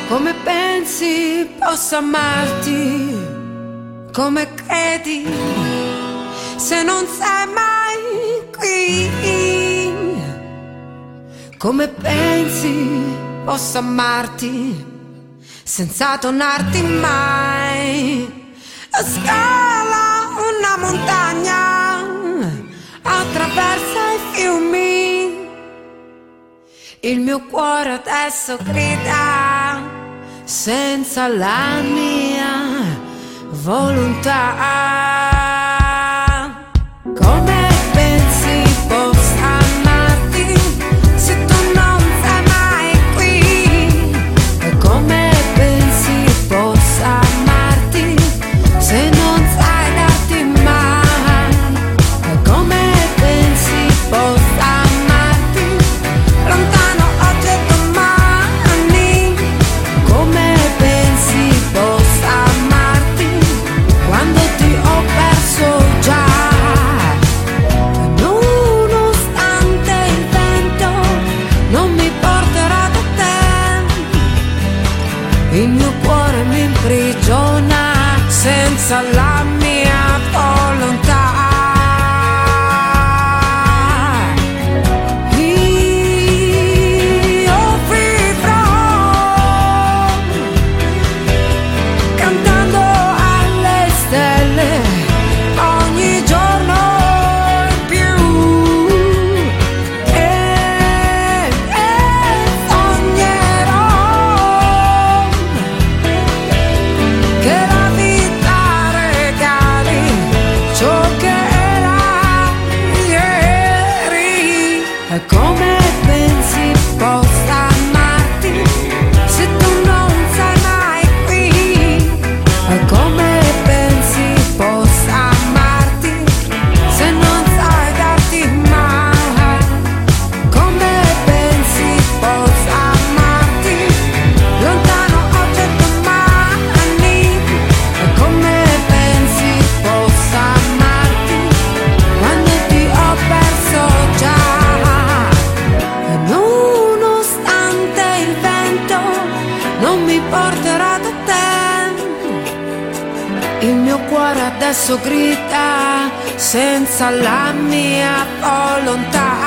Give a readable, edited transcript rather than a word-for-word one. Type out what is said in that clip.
Come pensi posso amarti? Come credi se non sei mai qui? Come pensi posso amarti senza tornarti mai? Scala una montagna, attraversa i fiumi, il mio cuore adesso grida senza la mia volontà. Come pensi possa amarti se tu non sei mai qui? E come pensi possa amarti se non sai darti mai? E come pensi possa amarti lontano oggi e domani? Come pensi possa amarti quando ti ho perso già? Nonostante il vento non mi porterà da te, il mio cuore mi imprigiona senza la mia volontà. Io vivrò cantando alle stelle ogni giorno in più e sognerò che la vita regali ciò che era ieri. E come pensi possa amarti se tu non sei mai qui? E come pensi possa amarti se non sai darti mai? Come pensi possa amarti lontano oggi e domani? E come pensi possa amarti quando ti ho perso già? E nonostante il vento non mi porterà da te, il mio cuore adesso grida senza la mia volontà.